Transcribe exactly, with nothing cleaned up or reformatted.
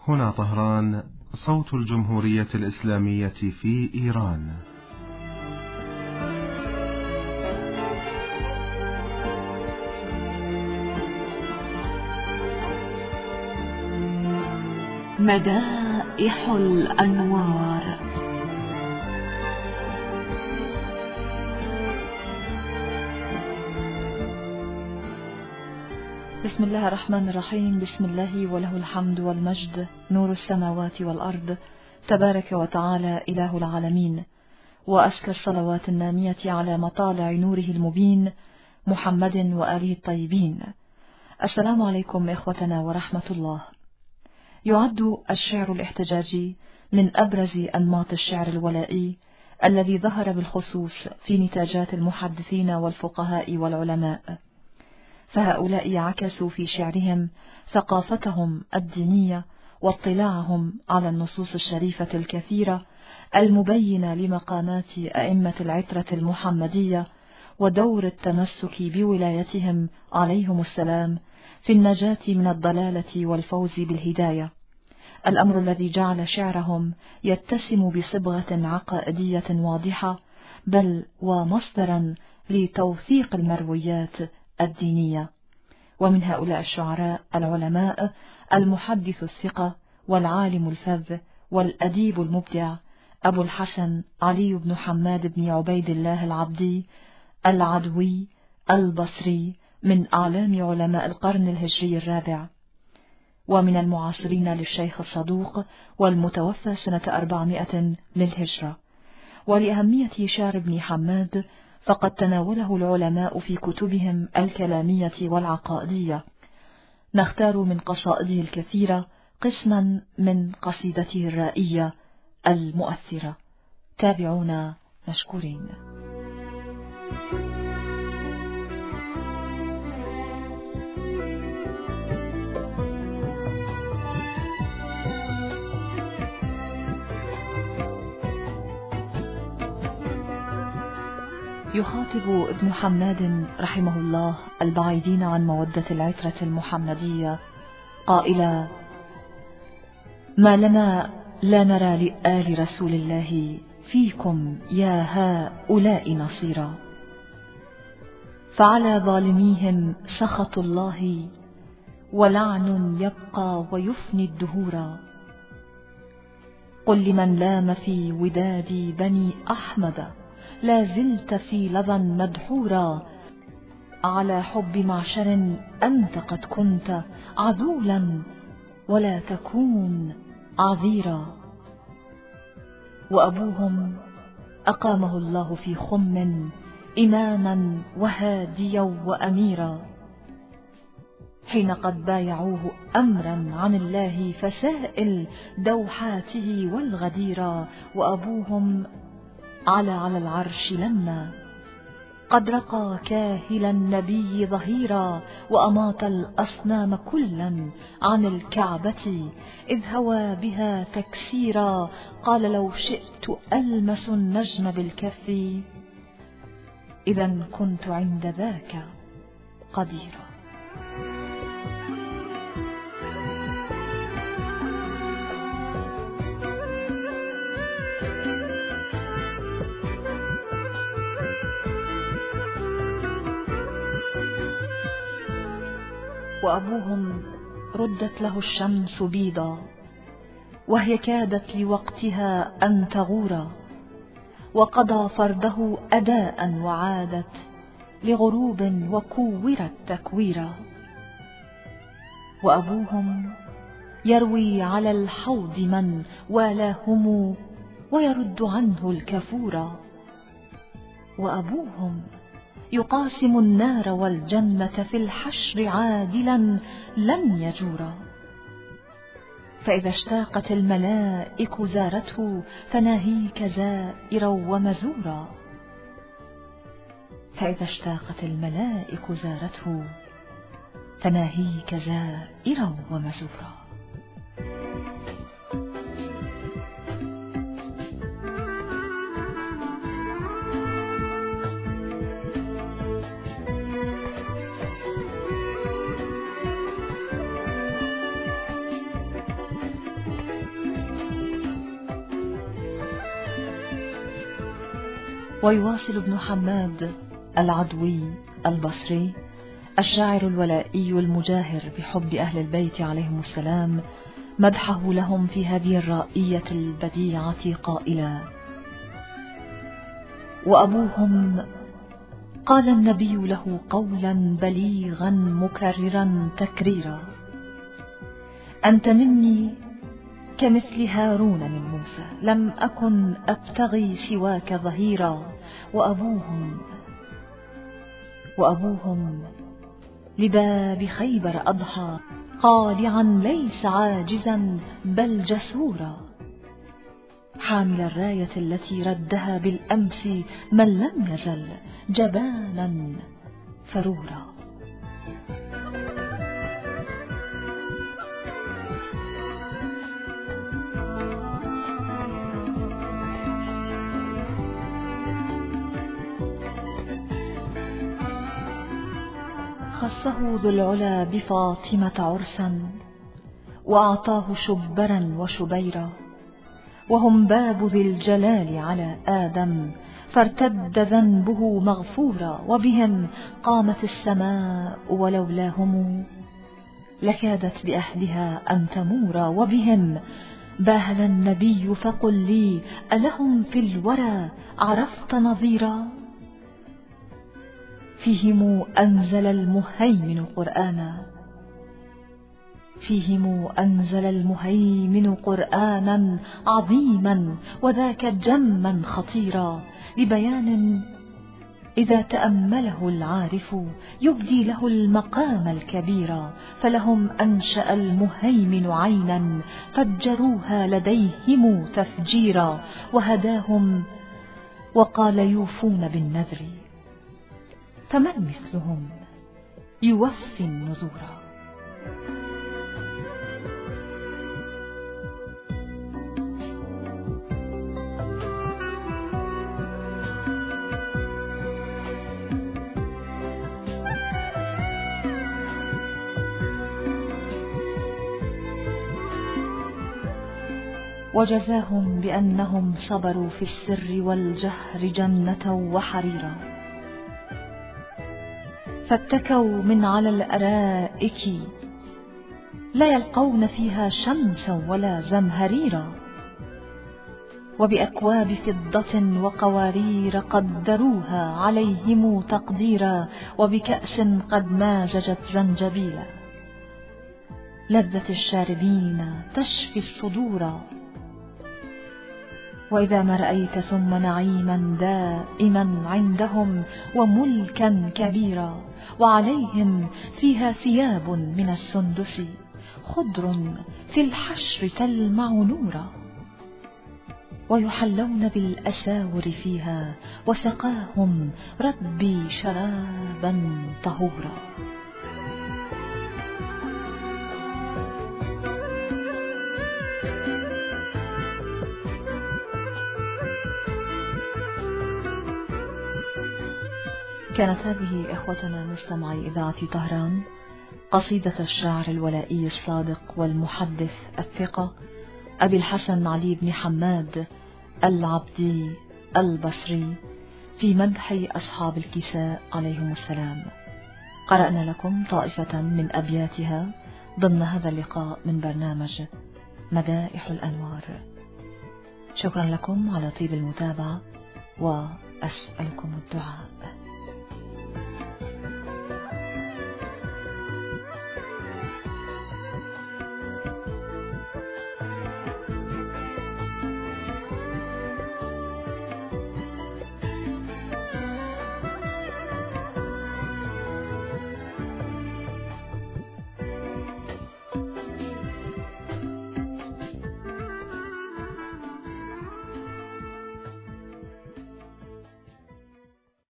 هنا طهران، صوت الجمهورية الإسلامية في إيران. مدائح الأنوار. بسم الله الرحمن الرحيم. بسم الله وله الحمد والمجد، نور السماوات والأرض، تبارك وتعالى إله العالمين، وأزكى الصلوات النامية على مطالع نوره المبين محمد وآله الطيبين. السلام عليكم إخوتنا ورحمة الله. يعد الشعر الاحتجاجي من أبرز أنماط الشعر الولائي الذي ظهر بالخصوص في نتاجات المحدثين والفقهاء والعلماء، فهؤلاء عكسوا في شعرهم ثقافتهم الدينية واطلاعهم على النصوص الشريفة الكثيرة المبينة لمقامات أئمة العترة المحمدية ودور التمسك بولايتهم عليهم السلام في النجاة من الضلالة والفوز بالهداية، الأمر الذي جعل شعرهم يتسم بصبغة عقائدية واضحة، بل ومصدرا لتوثيق المرويات الدينية. ومن هؤلاء الشعراء العلماء المحدث الثقة والعالم الفذ والأديب المبدع أبو الحسن علي بن حماد بن عبيد الله العبدي العدوي البصري، من أعلام علماء القرن الهجري الرابع، ومن المعاصرين للشيخ الصدوق والمتوفى سنة أربعمائة للهجرة. ولأهمية شعر ابن حماد فقد تناوله العلماء في كتبهم الكلامية والعقائدية. نختار من قصائده الكثيرة قسما من قصيدته الرائية المؤثرة. تابعونا مشكورين. يخاطب ابن حماد رحمه الله البعيدين عن مودة العترة المحمدية قائلا: ما لنا لا نرى لآل رسول الله فيكم يا هؤلاء نصيرا، فعلى ظالميهم سخط الله ولعن يبقى ويفني الدهورا. قل لمن لام في وداد بني أحمد لا زلت في لظى مدحورا، على حب معشر أنت قد كنت عذولا ولا تكون عذيرا. وأبوهم أقامه الله في خم إماما وهاديا وأميرا، حين قد بايعوه أمرا عن الله فسائل دوحاته والغديرا. وأبوهم على على العرش لما قد رقى كاهل النبي ظهيرا، وأماط الأصنام كلا عن الكعبة إذ هوى بها تكسيرا. قال: لو شئت ألمس النجم بالكف إذا كنت عند ذاك قديرا. وأبوهم ردت له الشمس بيضا، وهي كادت لوقتها أن تغورا، وقضى فرضه أداء وعادت لغروب وكورت تكويرا. وأبوهم يروي على الحوض من والاهم ويرد عنه الكفورا. وأبوهم يقاسم النار والجنة في الحشر عادلا لن يجورا. فإذا اشتاقت الملائك زارته فناهيك زائرا ومزورا. فإذا اشتاقت الملائك زارته فناهيك زائرا ومزورا. ويواصل ابن حماد العدوي البصري الشاعر الولائي المجاهر بحب أهل البيت عليهم السلام مدحه لهم في هذه الرائية البديعة قائلا: وأبوهم قال النبي له قولا بليغا مكررا تكريرا: أنت مني كمثل هارون من موسى، لم أكن أبتغي سواك ظهيرا. وأبوهم وأبوهم لباب خيبر أضحى قالعا ليس عاجزا بل جسورا، حامل الراية التي ردها بالأمس من لم يزل جبانا فرورا. خصه ذو العلا بفاطمة عرسا وأعطاه شبرا وشبيرا، وهم باب ذي الجلال على آدم فارتد ذنبه مغفورا. وبهم قامت السماء ولولاهم لكادت بأهلها أن تمورا. وبهم باهل النبي فقل لي ألهم في الورى عرفت نظيرا. فيهم أنزل المهيمن قرآنا فيهم أنزل المهيمن قرآنا عظيما وذاك جما خطيرا، لبيان إذا تأمله العارف يبدي له المقام الكبيرا. فلهم أنشأ المهيمن عينا فجروها لديهم تفجيرا، وهداهم وقال يوفون بالنذر، فمن مثلهم يوفي النذورا. وجزاهم بأنهم صبروا في السر والجهر جنة وحريرا، فاتكوا من على الأرائك لا يلقون فيها شمسا ولا زمهريرا. وبأكواب فضة وقوارير قدروها عليهم تقديرا، وبكأس قد مازجت زنجبيلا لذة الشاربين تشفي الصدور. وإذا ما رأيت ثم نعيما دائما عندهم وملكا كبيرا، وعليهم فيها ثياب من السندس خضر في الحشر تلمع نورا، ويحلون بالأساور فيها وسقاهم ربي شرابا طهورا. كانت هذه إخوتنا مستمعي إذاعة طهران قصيدة الشاعر الولائي الصادق والمحدث الثقة أبي الحسن علي بن حماد العبدي البصري في مدح أصحاب الكساء عليهم السلام. قرأنا لكم طائفة من أبياتها ضمن هذا اللقاء من برنامج مدائح الأنوار. شكرا لكم على طيب المتابعة وأسألكم الدعاء.